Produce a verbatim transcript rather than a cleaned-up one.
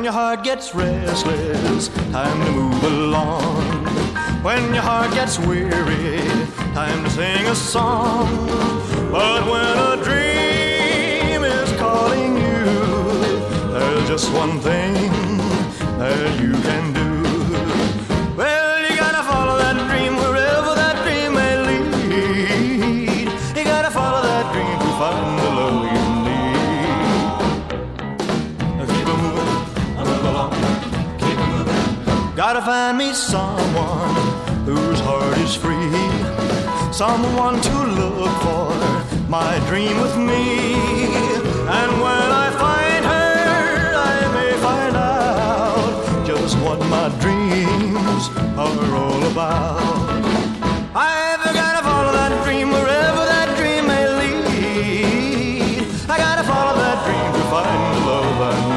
When your heart gets restless, time to move along. When your heart gets weary, time to sing a song. But when a dream is calling you, there's just one thing that you can do. Well, you gotta follow that dream wherever that dream may lead. You gotta follow that dream to find the love you need. Keep it moving, move along, keep it moving. Gotta find me someone whose heart is free, someone to look for my dream with me. And when I find her, I may find out just what my dreams are all about. I've gotta follow that dream wherever that dream may lead. I gotta follow that dream to find the love I need.